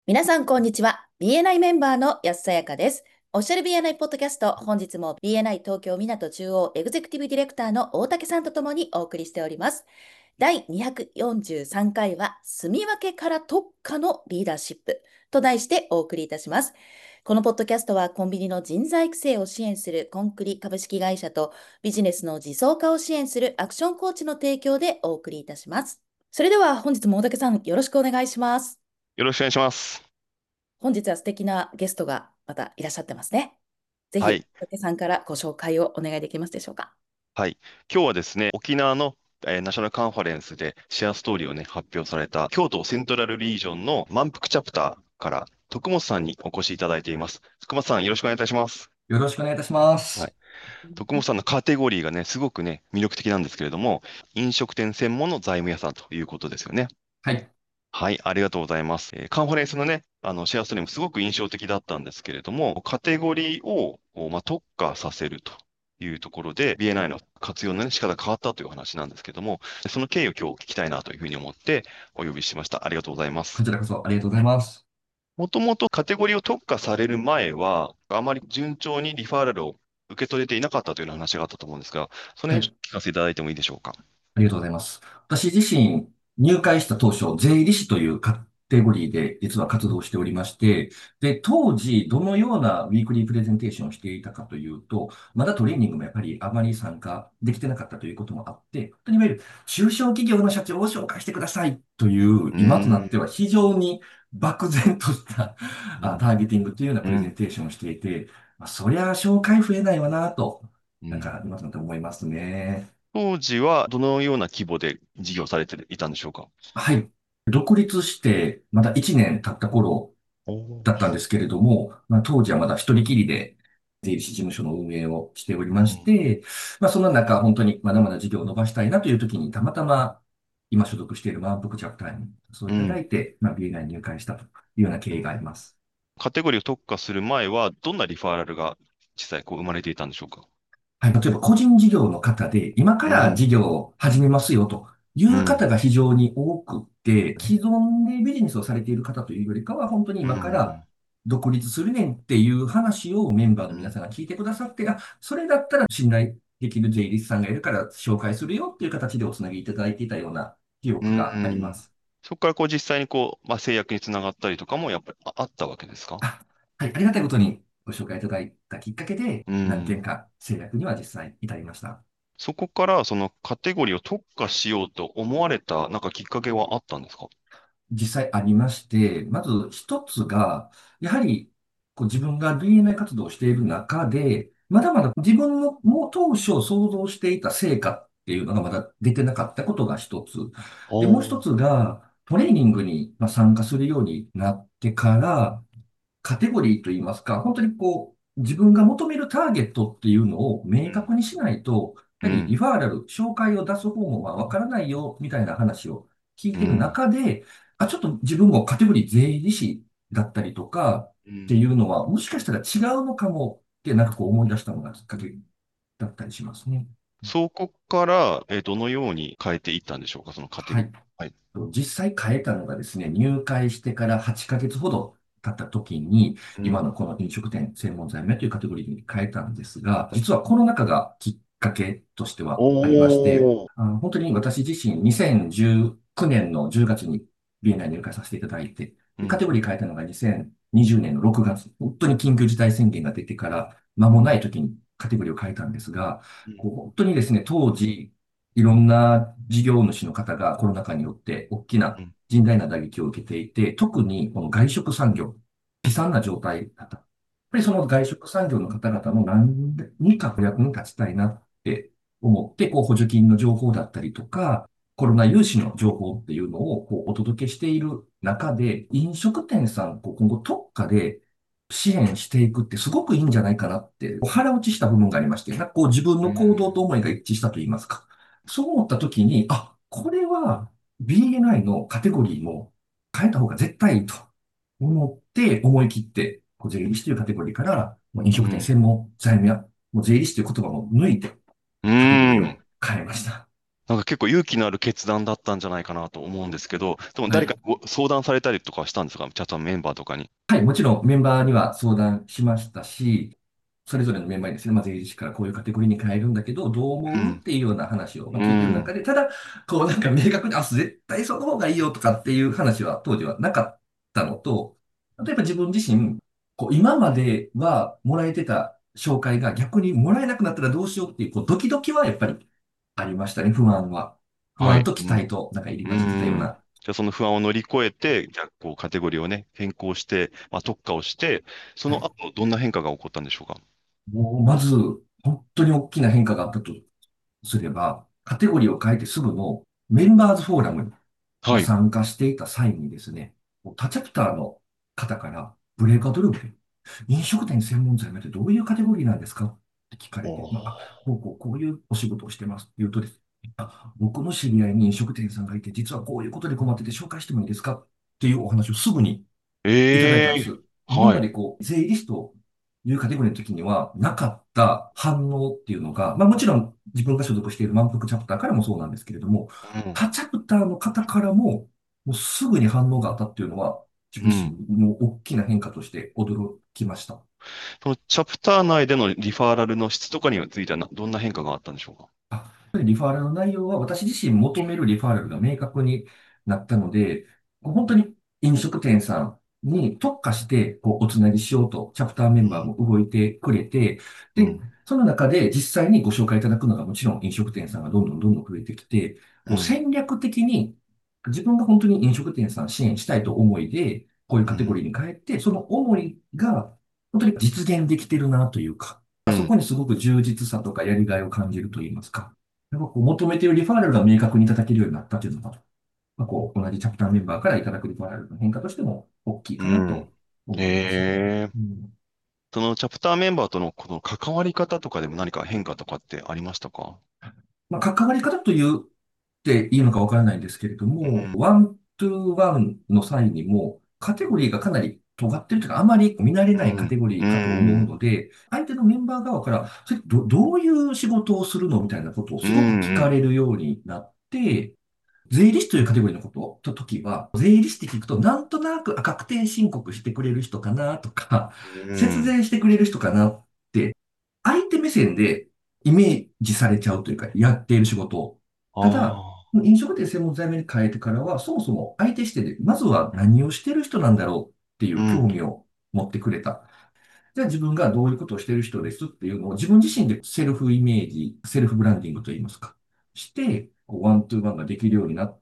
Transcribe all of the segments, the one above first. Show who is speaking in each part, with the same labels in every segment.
Speaker 1: 皆さん、こんにちは。BNI メンバーの安さやかです。オフィシャル BNI ポッドキャスト、本日も BNI 東京港中央エグゼクティブディレクターの大竹さんとともにお送りしております。第243回は、住み分けから特化のリーダーシップと題してお送りいたします。このポッドキャストはコンビニの人材育成を支援するコンクリ株式会社とビジネスの自走化を支援するアクションコーチの提供でお送りいたします。それでは本日も大竹さんよろしくお願いします。
Speaker 2: よろしくお願いします。
Speaker 1: 本日は素敵なゲストがまたいらっしゃってますね。ぜひ、
Speaker 2: はい。
Speaker 1: 小竹さんからご紹介をお願いできますでしょうか。
Speaker 2: はい。今日はですね、沖縄の、ナショナルカンファレンスでシェアストーリーをね、発表された京都セントラルリージョンの満腹チャプターから徳本さんにお越しいただいています。徳本さん、よろしくお願いいたします。
Speaker 1: よろしくお願いいたしま
Speaker 2: はい。
Speaker 1: す。
Speaker 2: 徳本さんのカテゴリーがね、すごくね、魅力的なんですけれども、飲食店専門の財務屋さんということですよね。
Speaker 1: はい。
Speaker 2: はい、ありがとうございます。カンファレンスのね、シェアストリームすごく印象的だったんですけれども、カテゴリーを、特化させるというところで、BNI の活用の、ね、仕方が変わったという話なんですけども、その経緯を今日聞きたいなというふうに思ってお呼びしました。ありがとうございます。
Speaker 1: こちらこそありがとうございます。
Speaker 2: もともとカテゴリーを特化される前は、あまり順調にリファーラルを受け取れていなかったというような話があったと思うんですが、その
Speaker 1: はい。
Speaker 2: 辺聞かせていただいてもいいでしょうか。
Speaker 1: ありがとうございます。私自身、入会した当初、税理士というカテゴリーで実は活動しておりまして、で、当時、どのようなウィークリープレゼンテーションをしていたかというと、まだトレーニングもやっぱりあまり参加できてなかったということもあって、本当にいわゆる中小企業の社長を紹介してくださいという、
Speaker 2: う
Speaker 1: 今とな
Speaker 2: ーん。
Speaker 1: っては非常に漠然とした
Speaker 2: うん
Speaker 1: ターゲティングというようなプレゼン
Speaker 2: うん。
Speaker 1: テーションをしていて、そりゃ紹介増えないわなと、なんか
Speaker 2: うん。
Speaker 1: 今となって思いますね。
Speaker 2: 当時はどのような規模で事業されていたんでしょうか？
Speaker 1: はい。独立してまだ1年経った頃
Speaker 2: おー。
Speaker 1: だったんですけれども、当時はまだ一人きりで税理士事務所の運営をしておりまし
Speaker 2: うん。
Speaker 1: て、そんな中、本当にまだまだ事業を伸ばしたいなという時に、たまたま今所属している満腹チャプターにそういただ
Speaker 2: うん。
Speaker 1: いて、BNI に入会したというような経緯があります。
Speaker 2: カテゴリーを特化する前は、どんなリファーラルが実際こう生まれていたんでしょうか？
Speaker 1: はい。例えば個人事業の方で、今から
Speaker 2: うん。
Speaker 1: 事業を始めますよという方
Speaker 2: うん。
Speaker 1: が非常に多くって、既存でビジネスをされている方というよりかは、本当に
Speaker 2: う
Speaker 1: 今から
Speaker 2: ん。
Speaker 1: 独立するねんっていう話をメンバーの
Speaker 2: うん。
Speaker 1: 皆さんが聞いてくださって、それだったら信頼できる税理士さんがいるから紹介するよっていう形でおつなぎいただいていたような記
Speaker 2: う
Speaker 1: 憶がありま
Speaker 2: ん。
Speaker 1: す。
Speaker 2: そこからこう実際にこう、制約につながったりとかもやっぱりあったわけですか？
Speaker 1: あ、はい。ありがたいことにご紹介いただいたきっかけで、
Speaker 2: う
Speaker 1: 何件
Speaker 2: ん。
Speaker 1: か制約には実際至りました。
Speaker 2: そこからそのカテゴリーを特化しようと思われたなんかきっかけはあったんですか？
Speaker 1: 実際ありまして、まず一つが、やはり自分が DNA 活動をしている中で、まだまだ自分のもう当初想像していた成果っていうのがまだ出てなかったことが一つ。で、もう一
Speaker 2: おー。
Speaker 1: つが、トレーニングに参加するようになってから、カテゴリーといいますか、本当に自分が求めるターゲットっていうのを明確にしないと、やはりリ
Speaker 2: うん。
Speaker 1: ファーラル、紹介を出す方もわからないよ、みたいな話を聞いてる
Speaker 2: うん。
Speaker 1: 中で、ちょっと自分もカテゴリー税理士だったりとかってい
Speaker 2: うん。
Speaker 1: うのは、もしかしたら違うのかもってなんか思い出したのがきっかけだったりしますね。
Speaker 2: そこから、どのように変えていったんでしょうか、そのカテゴリー。
Speaker 1: はい。
Speaker 2: はい。
Speaker 1: 実際変えたのがですね、入会してから8ヶ月ほど経った時に、
Speaker 2: うん。
Speaker 1: 今のこの飲食店専門財務屋というカテゴリーに変えたんですが、実はコロナ禍がきっかけとしてはありまして、
Speaker 2: おー。
Speaker 1: 本当に私自身2019年の10月に BNI に入会させていただいて、
Speaker 2: うん。
Speaker 1: でカテゴリー変えたのが2020年の6月、本当に緊急事態宣言が出てから間もない時にカテゴリーを変えたんですが、
Speaker 2: うん。
Speaker 1: 本当にですね、当時、いろんな事業主の方がコロナ禍によって大きな
Speaker 2: うん。
Speaker 1: 甚大な打撃を受けていて、特にこの外食産業、悲惨な状態だった。やっぱりその外食産業の方々の何かお役に立ちたいなって思って、補助金の情報だったりとか、コロナ融資の情報っていうのをお届けしている中で、飲食店さん、今後特化で支援していくってすごくいいんじゃないかなって、腹落ちした部分がありまして、なんか自分
Speaker 2: う
Speaker 1: の行動と
Speaker 2: ん。
Speaker 1: 思いが一致したと言いますか。そう思った時に、これは BNI のカテゴリーも変えた方が絶対いいと思って、思い切って、税理士というカテゴリーから、もう飲食店
Speaker 2: うん。
Speaker 1: 専門財務や、もう税理士という言葉も抜いて、
Speaker 2: う
Speaker 1: カテゴリー
Speaker 2: ん。
Speaker 1: を変えました。
Speaker 2: なんか結構勇気のある決断だったんじゃないかなと思うんですけど、でも
Speaker 1: はい。
Speaker 2: 誰かご相談されたりとかしたんですか？チャットのメンバーとかに。
Speaker 1: はい、もちろんメンバーには相談しましたし、それぞれのメンバーにですね、まあ、税理士からこういうカテゴリーに変えるんだけど、どう
Speaker 2: うん。
Speaker 1: 思うっていうような話を
Speaker 2: う
Speaker 1: 聞いてる
Speaker 2: ん。
Speaker 1: 中で、ただ、こうなんか明確に、あ、絶対その方がいいよとかっていう話は当時はなかったのと、例えば自分自身、こう今まではもらえてた紹介が逆にもらえなくなったらどうしようっていう、こうドキドキはやっぱりありましたね、不安は。不
Speaker 2: はい。
Speaker 1: 安と期待となんか入り
Speaker 2: う
Speaker 1: 混じってたよう
Speaker 2: ん。
Speaker 1: な。
Speaker 2: じゃあその不安を乗り越えて、じゃあこうカテゴリーをね、変更して、まあ、特化をして、そ
Speaker 1: はい。
Speaker 2: の後どんな変化が起こったんでしょうか？
Speaker 1: もうまず、本当に大きな変化があったとすれば、カテゴリーを変えてすぐのメンバーズフォーラムに
Speaker 2: はい。
Speaker 1: 参加していた際にですね、他チャプターの方からブレーカードルームで飲食店専門財務ってどういうカテゴリーなんですかって聞かれて、
Speaker 2: おー。
Speaker 1: まあ、こういうお仕事をしてますって言うとですね、僕の知り合いに飲食店さんがいて、実はこういうことで困ってて紹介してもいいですかっていうお話をすぐにいただいたん
Speaker 2: ええ。
Speaker 1: です。今
Speaker 2: はい。
Speaker 1: までこう、税理士というカテゴリーの時にはなかった反応っていうのが、まあもちろん自分が所属している満腹チャプターからもそうなんですけれども、
Speaker 2: うん。
Speaker 1: 他チャプターの方からも、もうすぐに反応があったっていうのは、自分自
Speaker 2: うん。
Speaker 1: 身も大きな変化として驚きました。
Speaker 2: そのチャプター内でのリファーラルの質とかについてはどんな変化があったんでしょうか？
Speaker 1: リファーラルの内容は私自身求めるリファーラルが明確になったので、本当に飲食店さんに特化してこうおつなぎしようとチャプターメンバーも動いてくれて、で、
Speaker 2: うん。
Speaker 1: その中で実際にご紹介いただくのがもちろん飲食店さんがどんどん増えてきて、
Speaker 2: うん。
Speaker 1: こう戦略的に自分が本当に飲食店さん支援したいと思いで、こういうカテゴリーに変えて、その思いが本当に実現できてるなというか、
Speaker 2: うん。
Speaker 1: そこにすごく充実さとかやりがいを感じるといいますか。やっぱこう求めているリファーラルが明確にいただけるようになったというのが、まあ、こう同じチャプターメンバーからいただくリファーラルの変化としても大きいかな
Speaker 2: うん。
Speaker 1: と思いますね。
Speaker 2: ええ。
Speaker 1: うん。
Speaker 2: そのチャプターメンバーとのこの関わり方とかでも何か変化とかってありましたか？
Speaker 1: まあ、関わり方というっていいのかわからないんですけれども、
Speaker 2: うん。
Speaker 1: ワントゥーワンの際にも、カテゴリーがかなり尖ってるというか、あまり見慣れないカテ
Speaker 2: うん。
Speaker 1: ゴリー
Speaker 2: う
Speaker 1: かと思う
Speaker 2: ん。
Speaker 1: ので、相手のメンバー側から、それどういう仕事をするのみたいなことを
Speaker 2: うん。
Speaker 1: すごく聞か
Speaker 2: うん。
Speaker 1: れるようになって、税理士というカテゴリーのことと時は、税理士って聞くと、なんとなく確定申告してくれる人かなとか、
Speaker 2: う
Speaker 1: 節
Speaker 2: ん。
Speaker 1: 税してくれる人かなって、相手目線でイメージされちゃうというか、やっている仕事を。ただ、
Speaker 2: ああ。
Speaker 1: 飲食店専門財務に変えてからは、そもそも相手視点で、まずは何をしてる人なんだろうっていう興
Speaker 2: うん。
Speaker 1: 味を持ってくれた。じゃあ自分がどういうことをしている人ですっていうのを自分自身でセルフイメージ、セルフブランディングといいますか。して、こうワントゥーワンができるようになって、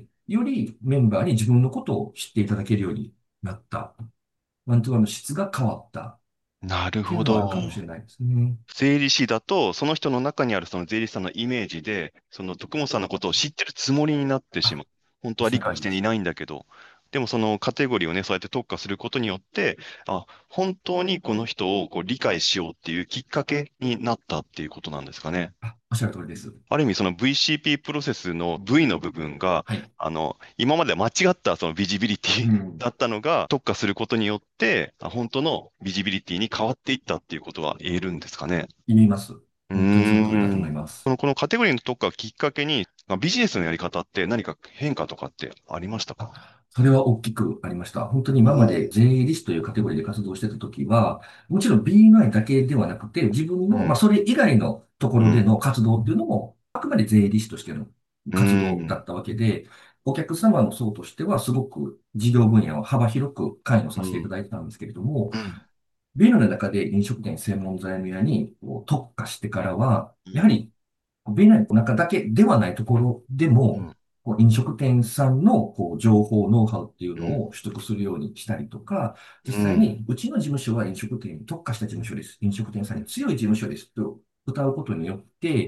Speaker 1: よりメンバーに自分のことを知っていただけるようになった。ワントゥーワンの質が変わったっ
Speaker 2: なるほど。
Speaker 1: ていうのはあるかもしれないですね。
Speaker 2: 税理士だと、その人の中にあるその税理士さんのイメージで、その徳本さんのことを知ってるつもりになってしま
Speaker 1: あ、
Speaker 2: う。本当
Speaker 1: おっ
Speaker 2: は理
Speaker 1: しゃる通りです。
Speaker 2: 解していないんだけど、でもそのカテゴリーをね、そうやって特化することによって、あ、本当にこの人をこう理解しようっていうきっかけになったっていうことなんですかね。
Speaker 1: おっしゃる通りです。
Speaker 2: ある意味その VCP プロセスの V の部分が、
Speaker 1: はい。
Speaker 2: 今まで間違ったそのビジビリティ
Speaker 1: うん。
Speaker 2: だったのが特化することによって、本当のビジビリティに変わっていったっていうことは言えるんですかね。
Speaker 1: 言います。
Speaker 2: うー
Speaker 1: 本当にその通りだと思い
Speaker 2: ん。
Speaker 1: ます。
Speaker 2: このカテゴリーの特化をきっかけに、ビジネスのやり方って何か変化とかってありましたか？
Speaker 1: それは大きくありました。本当に
Speaker 2: お
Speaker 1: 今まで
Speaker 2: ー。
Speaker 1: 税理士というカテゴリーで活動してた時は、もちろん B9 だけではなくて、自分の、まあ、
Speaker 2: うん。
Speaker 1: それ以外のところで
Speaker 2: うん。
Speaker 1: の活動っていうのも、あくまで税理士としての
Speaker 2: う
Speaker 1: 活動だ
Speaker 2: ん。
Speaker 1: ったわけで、お客様の層としてはすごく事業分野を幅広く関与させていた
Speaker 2: うん。
Speaker 1: だいてたんですけれども、
Speaker 2: うん。
Speaker 1: ビルの中で飲食店専門財務屋にこう特化してからは、やはりビルの中だけではないところでも、
Speaker 2: うん。
Speaker 1: こう飲食店さんのこう情報、ノウハウっていう
Speaker 2: うん。
Speaker 1: のを取得するようにしたりとか、実
Speaker 2: うん。
Speaker 1: 際にうちの事務所は飲食店に特化した事務所です。飲食店さんに強い事務所ですと歌うことによって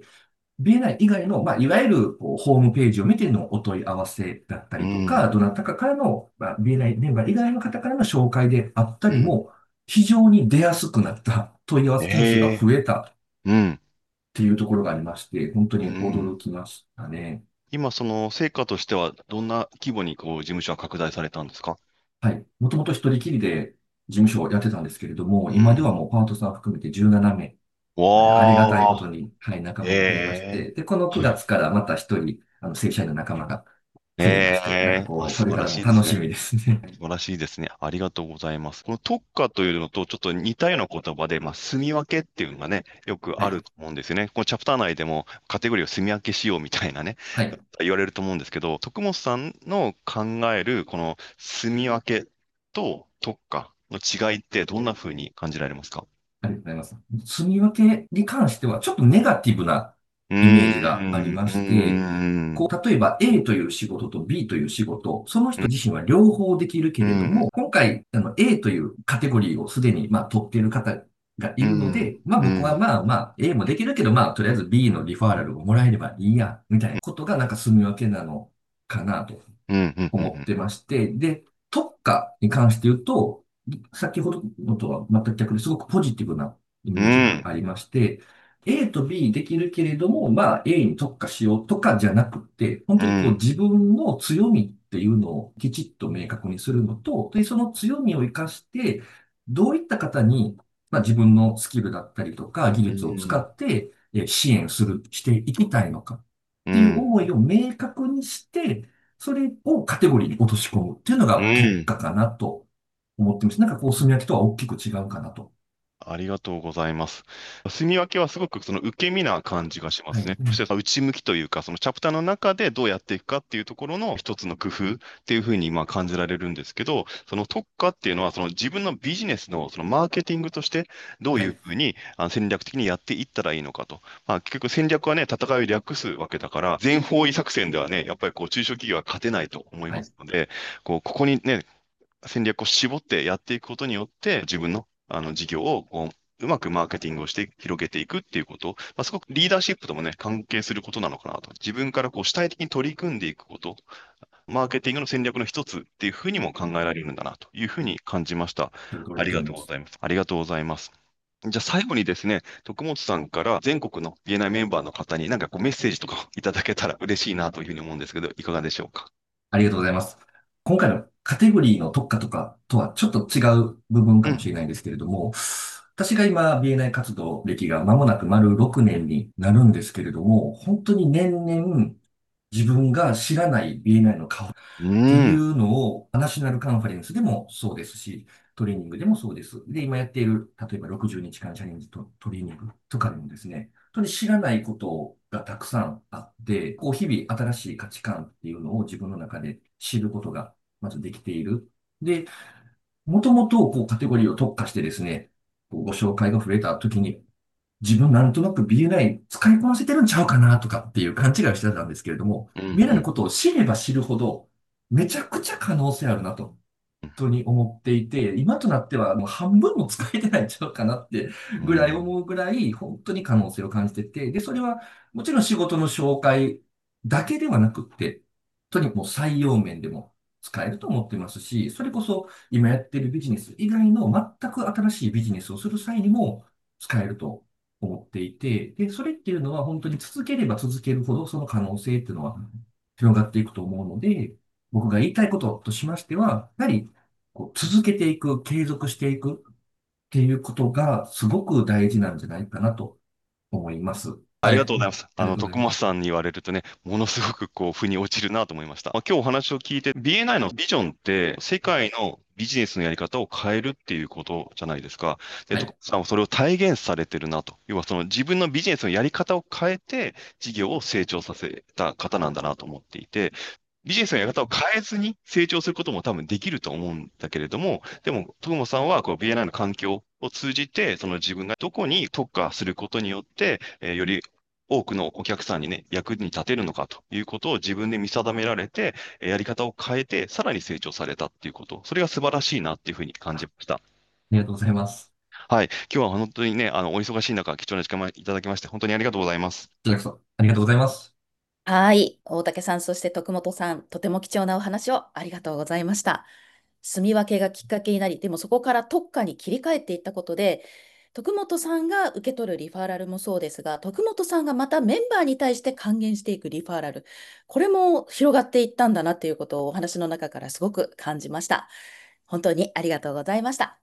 Speaker 1: 、BNI 以外の、まあ、いわゆるこうホームページを見てのお問い合わせだった
Speaker 2: う
Speaker 1: りとか、
Speaker 2: ん。
Speaker 1: どなたかからの、まあ、BNI メンバー以外の方からの紹介であった
Speaker 2: うん。
Speaker 1: りも、非常に出やすくなった、問い合わせ件数が
Speaker 2: ええ。
Speaker 1: 増えたっ
Speaker 2: うん。
Speaker 1: ていうところがありまして、本当
Speaker 2: う
Speaker 1: に驚
Speaker 2: ん。
Speaker 1: きましたね。
Speaker 2: 今、その成果としては、どんな規模にこう事務所は拡大されたんですか？
Speaker 1: はい。もともと一人きりで事務所をやってたんですけれども、
Speaker 2: うん。
Speaker 1: 今ではもうパートさん含めて17名
Speaker 2: わ
Speaker 3: ありがたいこと
Speaker 2: あ、
Speaker 3: に、はい、仲間が増えまし
Speaker 2: え
Speaker 3: て、で、この
Speaker 2: ー、は
Speaker 3: 9
Speaker 2: い。
Speaker 3: 月からまた一人、正社員の仲間が増えまして、これ
Speaker 2: 素晴ら
Speaker 3: からも
Speaker 2: しいですね。
Speaker 3: 楽しみですね。
Speaker 2: 素晴らしいですね。ありがとうございます。この特化というのとちょっと似たような言葉で、住み分けっていうのがね、よく
Speaker 3: はい。
Speaker 2: あると思うんですよね。このチャプター内でもカテゴリーを住み分けしようみたいなね、
Speaker 3: はい。
Speaker 2: 言われると思うんですけど、徳本さんの考えるこの住み分けと特化の違いってどんな風に感じられますか？
Speaker 3: ありがとうございます。住み分けに関しては、ちょっとネガティブな
Speaker 2: うー
Speaker 3: イメージがあり
Speaker 2: ん、う
Speaker 3: まして、
Speaker 2: ーん、
Speaker 3: 例えば A という仕事と B という仕事、その
Speaker 2: うん、
Speaker 3: 人自身は両方できるけ
Speaker 2: うん、
Speaker 3: れども、今回、A というカテゴリーをすでに、取っている方がい
Speaker 2: う
Speaker 3: るの
Speaker 2: ん、
Speaker 3: で、
Speaker 2: うん、
Speaker 3: 僕はA もできるけど、とりあえず B のリファーラルをもらえればいいや、みたいなことがなんか住み分けなのかなと
Speaker 2: うん、うん、うん、
Speaker 3: 思ってまして、で、特化に関して言うと、先ほどのとは全く逆ですごくポジティブなイ
Speaker 2: うん、
Speaker 3: メージ
Speaker 2: うん、
Speaker 3: がありまして、A と B できるけれども、A に特化しようとかじゃなくて、本当にこう
Speaker 2: うん、
Speaker 3: 自分の強みっていうのをきちっと明確にするのと、で、その強みを活かして、どういった方に、自分のスキルだったりとか技
Speaker 2: う
Speaker 3: 術を使
Speaker 2: ん、
Speaker 3: って支援していきたいのかっていう
Speaker 2: うん、
Speaker 3: 思いを明確にして、それをカテゴリーに落とし込むっていうの
Speaker 2: う
Speaker 3: が特
Speaker 2: ん。
Speaker 3: 化かなと思ってます。なんかこう、炭焼きとは大きく違うかなと。
Speaker 2: ありがとうございます。住み分けはすごくその受け身な感じがしま
Speaker 3: はい。
Speaker 2: すね。そしてその内向きというか、そのチャプターの中でどうやっていくかっていうところの一つの工夫っていうふうに感じられるんですけど、その特化っていうのはその自分のビジネスのそのマーケティングとしてどう
Speaker 3: はい。
Speaker 2: いうふうに戦略的にやっていったらいいのかと。結局戦略はね、戦いを略すわけだから、全方位作戦ではね、やっぱりこう中小企業は勝てないと思い
Speaker 3: はい。
Speaker 2: ますので、ここにね、戦略を絞ってやっていくことによって、自分の、事業をうまくマーケティングをして広げていくっていうこと、すごくリーダーシップともね、関係することなのかなと。自分から主体的に取り組んでいくこと、マーケティングの戦略の一つっていうふうにも考えられるんだなというふうに感じました。
Speaker 3: その通り
Speaker 2: ありが
Speaker 3: だと思います。
Speaker 2: とうございます。ありがとうございます。じゃあ最後にですね、徳本さんから全国の BNI メンバーの方になんかメッセージとかいただけたら嬉しいなというふうに思うんですけど、いかがでしょうか？
Speaker 3: ありがとうございます。今回のカテゴリーの特化とかとはちょっと違う部分かもし
Speaker 2: うん、
Speaker 3: れないんですけれども、私が今 BNI 活動歴が間もなく丸6年になるんですけれども、本当に年々自分が知らない BNI の顔
Speaker 2: う
Speaker 3: ってい
Speaker 2: ん、
Speaker 3: うのを、ナショナルカンファレンスでもそうですし、トレーニングでもそうです。で、今やっている、例えば60日間チャレンジトレーニングとかでもですね、本当に知らないことがたくさんあって、日々新しい価値観っていうのを自分の中で知ることがまずできている。で、もともとカテゴリーを特化してですね、ご紹介が増えた時に、自分なんとなく BNI 使いこなせてるんちゃうかなとかっていう勘違いをしてたんですけれども、
Speaker 2: うん、う
Speaker 3: BNI の
Speaker 2: ん。
Speaker 3: ことを知れば知るほど、めちゃくちゃ可能性あるなと、本当に思っていて、今となってはもう半分も使えてないんちゃうかなってぐらい
Speaker 2: うん
Speaker 3: 思うぐらい、本当に可能性を感じてて、で、それはもちろん仕事の紹介だけではなくって、本当にもう採用面でも使えると思ってますし、それこそ今やってるビジネス以外の全く新しいビジネスをする際にも使えると思っていて、で、それっていうのは本当に続ければ続けるほどその可能性っていうのは広がっていくと思うので、僕が言いたいこととしましては、やはり続けていく、継続していくっていうことがすごく大事なんじゃないかなと思います。
Speaker 2: あり
Speaker 3: はい。
Speaker 2: がとうございます。
Speaker 3: ありがとうござい
Speaker 2: 徳
Speaker 3: ます。
Speaker 2: 松さんに言われるとね、ものすごく腑に落ちるなと思いました。今日お話を聞いて、BNI のビジョンって、世界のビジネスのやり方を変えるっていうことじゃないですか。で、
Speaker 3: はい。
Speaker 2: 徳松さんはそれを体現されてるなと。要はその自分のビジネスのやり方を変えて、事業を成長させた方なんだなと思っていて、ビジネスのやり方を変えずに成長することも多分できると思うんだけれども、でも、トモさんはBNI の環境を通じて、その自分がどこに特化することによって、より多くのお客さんにね、役に立てるのかということを自分で見定められて、やり方を変えて、さらに成長されたっていうこと、それが素晴らしいなっていうふうに感じました。
Speaker 3: ありがとうございます。
Speaker 2: はい。今日は本当にね、お忙しい中、貴重な時間をいただきまして、本当にありがとうございます。
Speaker 3: こちらこそありがとうございます。
Speaker 1: はい。大竹さん、そして徳本さん、とても貴重なお話をありがとうございました。住み分けがきっかけになり、でもそこから特化に切り替えていったことで、徳本さんが受け取るリファーラルもそうですが、徳本さんがまたメンバーに対して還元していくリファーラル、これも広がっていったんだなということをお話の中からすごく感じました。本当にありがとうございました。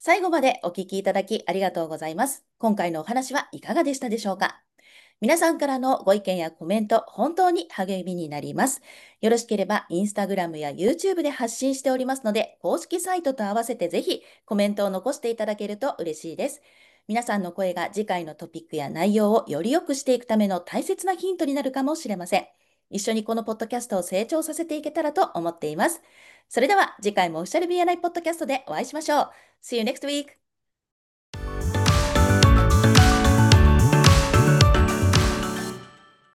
Speaker 1: 最後までお聞きいただきありがとうございます。今回のお話はいかがでしたでしょうか？皆さんからのご意見やコメント、本当に励みになります。よろしければ、インスタグラムや YouTube で発信しておりますので、公式サイトと合わせてぜひコメントを残していただけると嬉しいです。皆さんの声が次回のトピックや内容をより良くしていくための大切なヒントになるかもしれません。一緒にこのポッドキャストを成長させていけたらと思っています。それでは次回もオフィシャル BNI ポッドキャストでお会いしましょう。See you next week!